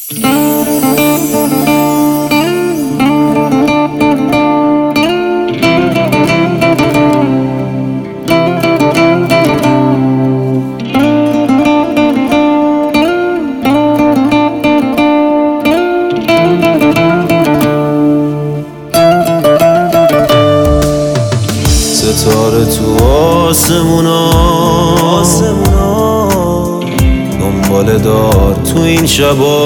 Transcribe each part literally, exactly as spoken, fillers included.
ستاره تو آسمونا دنبال دار تو این شبا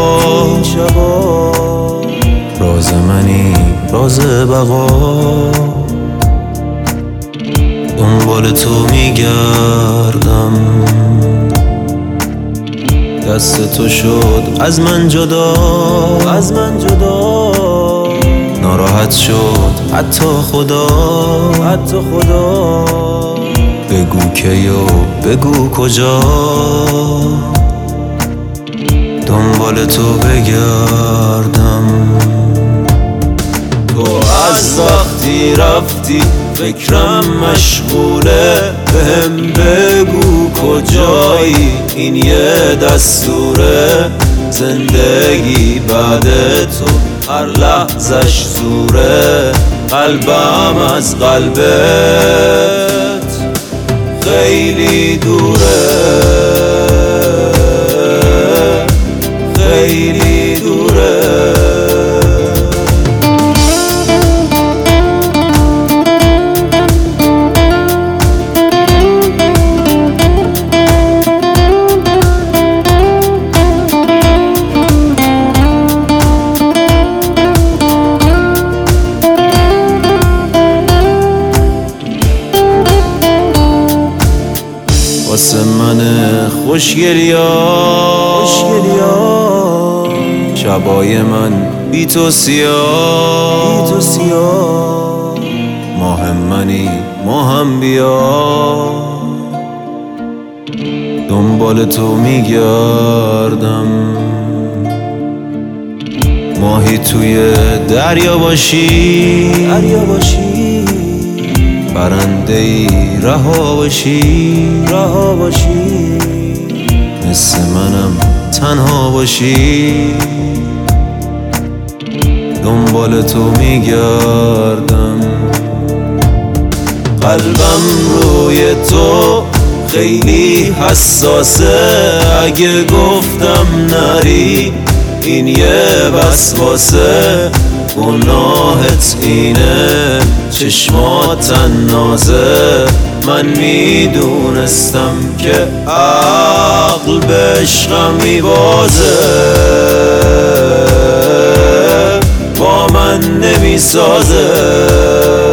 راز منی راز بقا دنبال تو میگردم دست تو شد از من جدا از من جدا ناراحت شد حتی خدا حتی خدا بگو کی و بگو کجا دنبال تو بگردم تو از وقتی رفتی فکرم مشغوله بهم بگو کجایی این یه دستوره زندگی بعد تو هر لحظش زوره قلبم از قلبت خیلی دوره خیلی دوره واسه من خوشگلیا خوشگلیا شبای من بی تو سیاه بی تو سیاه ماه منی ماهم بیا دنبال تو میگردم ماهی توی دریا باشی دریا باشی پرنده ای رها باشی رها باشی مثل منم تنها باشی دنبال تو میگردم قلبم روی تو خیلی حساسه اگه گفتم نری این یه وسواسه گناهت اینه چشمات نازه من میدونستم که عقل به عشقم میبازه با من نمیسازه